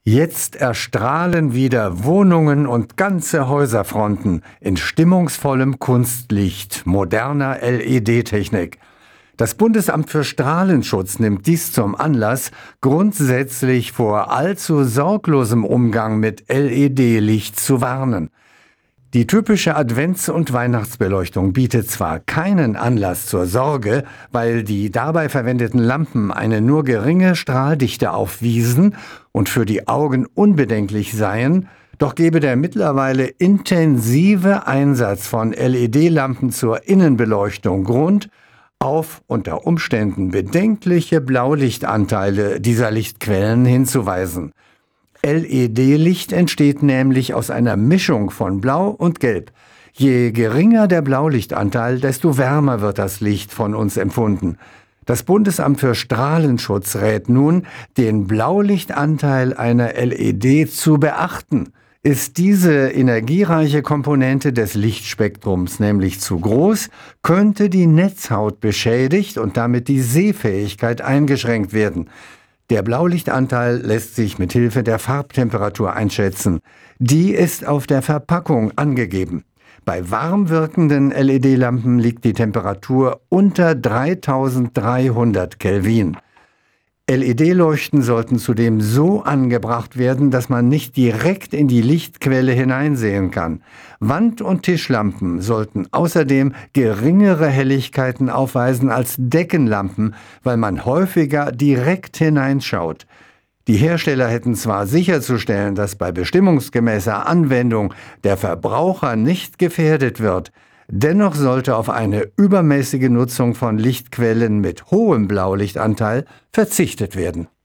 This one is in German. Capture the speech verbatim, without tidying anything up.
Jetzt erstrahlen wieder Wohnungen und ganze Häuserfronten in stimmungsvollem Kunstlicht moderner L E D-Technik. Das Bundesamt für Strahlenschutz nimmt dies zum Anlass, grundsätzlich vor allzu sorglosem Umgang mit L E D-Licht zu warnen. Die typische Advents- und Weihnachtsbeleuchtung bietet zwar keinen Anlass zur Sorge, weil die dabei verwendeten Lampen eine nur geringe Strahldichte aufwiesen und für die Augen unbedenklich seien, doch gebe der mittlerweile intensive Einsatz von L E D-Lampen zur Innenbeleuchtung Grund, auf unter Umständen bedenkliche Blaulichtanteile dieser Lichtquellen hinzuweisen. L E D-Licht entsteht nämlich aus einer Mischung von Blau und Gelb. Je geringer der Blaulichtanteil, desto wärmer wird das Licht von uns empfunden. Das Bundesamt für Strahlenschutz rät nun, den Blaulichtanteil einer L E D zu beachten. Ist diese energiereiche Komponente des Lichtspektrums nämlich zu groß, könnte die Netzhaut beschädigt und damit die Sehfähigkeit eingeschränkt werden. Der Blaulichtanteil lässt sich mit Hilfe der Farbtemperatur einschätzen. Die ist auf der Verpackung angegeben. Bei warm wirkenden L E D-Lampen liegt die Temperatur unter dreitausenddreihundert Kelvin. L E D-Leuchten sollten zudem so angebracht werden, dass man nicht direkt in die Lichtquelle hineinsehen kann. Wand- und Tischlampen sollten außerdem geringere Helligkeiten aufweisen als Deckenlampen, weil man häufiger direkt hineinschaut. Die Hersteller hätten zwar sicherzustellen, dass bei bestimmungsgemäßer Anwendung der Verbraucher nicht gefährdet wird, dennoch sollte auf eine übermäßige Nutzung von Lichtquellen mit hohem Blaulichtanteil verzichtet werden.